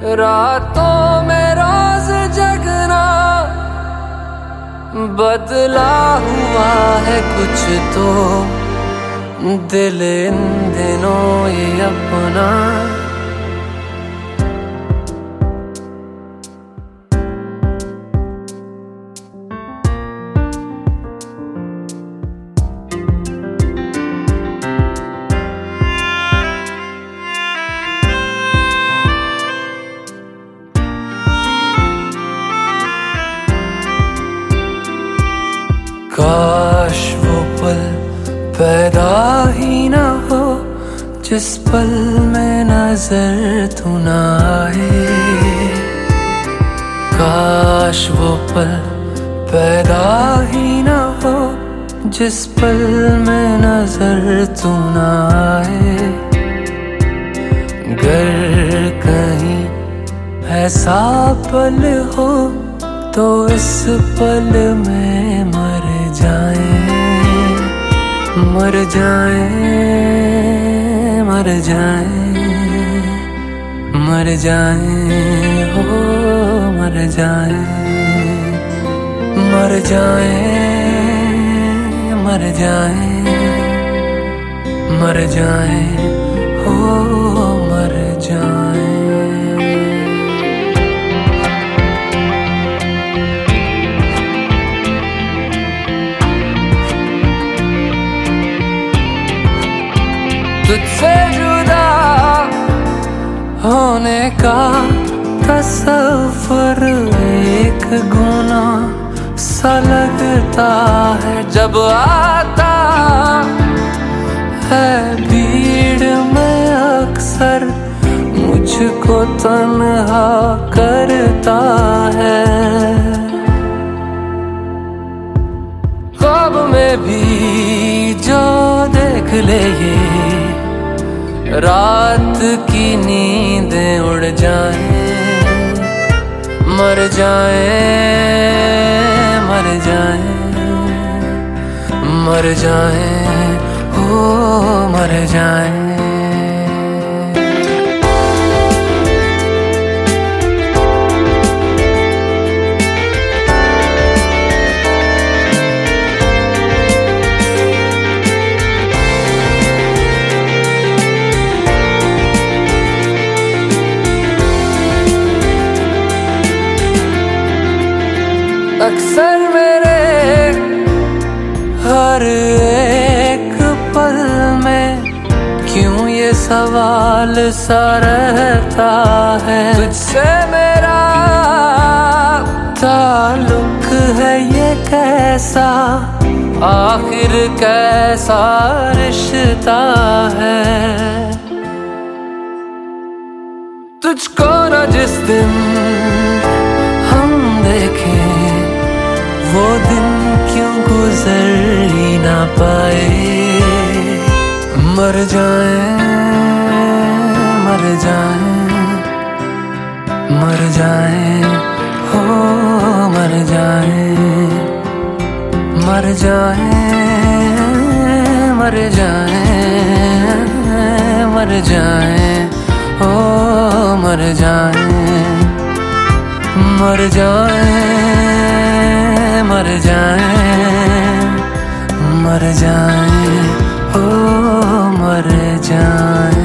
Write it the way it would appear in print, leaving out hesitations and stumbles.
रातों में रोज जगना बदला हुआ है कुछ तो, दिल इन दिनों ये अपना काश वो पल पैदा ही ना हो जिस पल में नजर तू ना आए। काश वो पल पैदा ही ना हो जिस पल में नजर तू ना आए। गर कहीं ऐसा पल हो तो इस पल में मर जाए, मर जाए, मर जाए, मर जाए, हो मर जाए, मर जाए, मर जाए, मर जाए, हो मर जाए। तुझसे जुदा होने का तसव्वुर एक गुनाह सा लगता है जब आता है भीड़ में अक्सर मुझको तन्हा करता है। ख्वाब में भी जो देख ले ये रात की नींदें उड़ जाएं, मर जाएं, मर जाएं, मर जाएं, हो मर जाएं। अक्सर मेरे हर एक पल में क्यों ये सवाल सा रहता है, तुझसे मेरा ताल्लुक है ये कैसा, आखिर कैसा रिश्ता है। तुझको न जिस दिन हम देखें वो दिन क्यों गुजर ही ना पाए। मर जाए, मर जाए, मर जाए, हो मर जाए, मर जाए, मर जाए, मर जाए, हो मर जाए, मर जाए, मर जाए, मर जाए, हो मर जाए।